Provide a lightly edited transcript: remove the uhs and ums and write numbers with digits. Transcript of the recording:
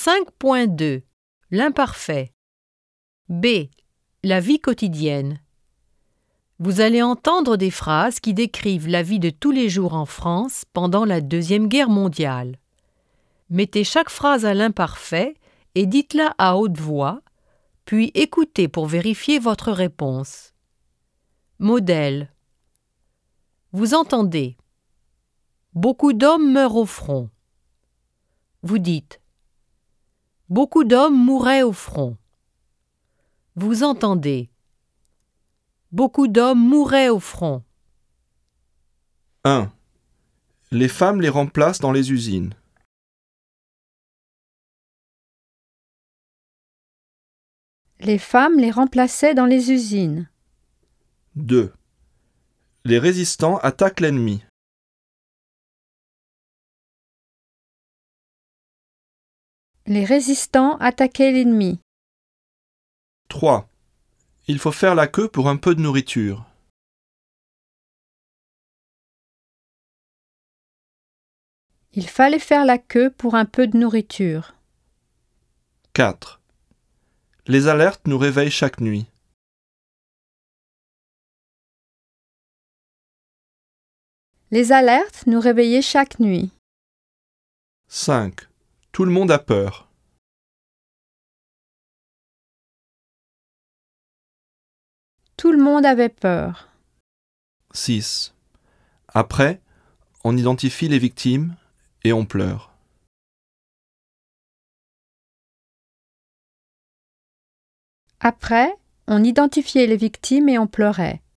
5.2 L'imparfait. B. La vie quotidienne. Vous allez entendre des phrases qui décrivent la vie de tous les jours en France pendant la Deuxième Guerre mondiale. Mettez chaque phrase à l'imparfait et dites-la à haute voix, puis écoutez pour vérifier votre réponse. Modèle. Vous entendez. Beaucoup d'hommes meurent au front. Vous dites. Beaucoup d'hommes mouraient au front. Vous entendez. Beaucoup d'hommes mouraient au front. 1. Les femmes les remplacent dans les usines. Les femmes les remplaçaient dans les usines. 2. Les résistants attaquent l'ennemi. Les résistants attaquaient l'ennemi. 3. Il faut faire la queue pour un peu de nourriture. Il fallait faire la queue pour un peu de nourriture. 4. Les alertes nous réveillent chaque nuit. Les alertes nous réveillaient chaque nuit. 5. Tout le monde a peur. Tout le monde avait peur. 6. Après, on identifie les victimes et on pleure. Après, on identifiait les victimes et on pleurait.